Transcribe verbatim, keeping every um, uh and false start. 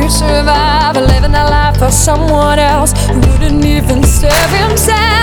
to survive, living a life for someone else who wouldn't even serve himself.